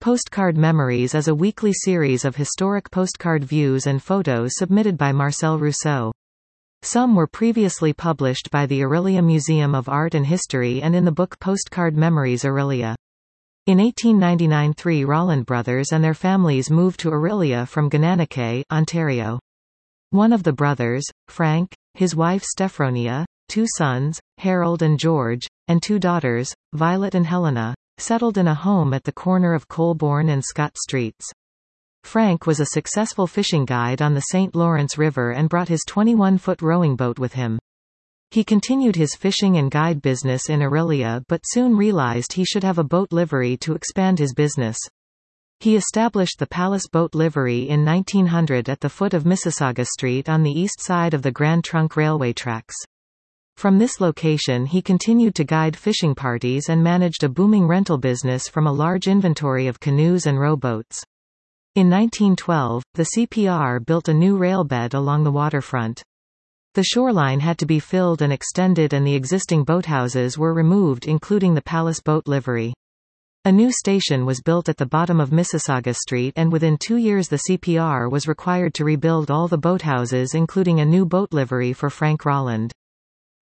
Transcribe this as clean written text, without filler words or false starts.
Postcard Memories is a weekly series of historic postcard views and photos submitted by Marcel Rousseau. Some were previously published by the Orillia Museum of Art and History and in the book Postcard Memories Orillia. In 1899, three Rolland brothers and their families moved to Orillia from Gananoque, Ontario. One of the brothers, Frank, his wife Stephronia, two sons, Harold and George, and two daughters, Violet and Helena, settled in a home at the corner of Colborne and Scott Streets. Frank was a successful fishing guide on the St. Lawrence River and brought his 21-foot rowing boat with him. He continued his fishing and guide business in Orillia but soon realized he should have a boat livery to expand his business. He established the Palace Boat Livery in 1900 at the foot of Mississauga Street on the east side of the Grand Trunk Railway tracks. From this location he continued to guide fishing parties and managed a booming rental business from a large inventory of canoes and rowboats. In 1912, the CPR built a new railbed along the waterfront. The shoreline had to be filled and extended and the existing boathouses were removed, including the Palace Boat Livery. A new station was built at the bottom of Mississauga Street and within 2 years the CPR was required to rebuild all the boathouses, including a new boat livery for Frank Rolland.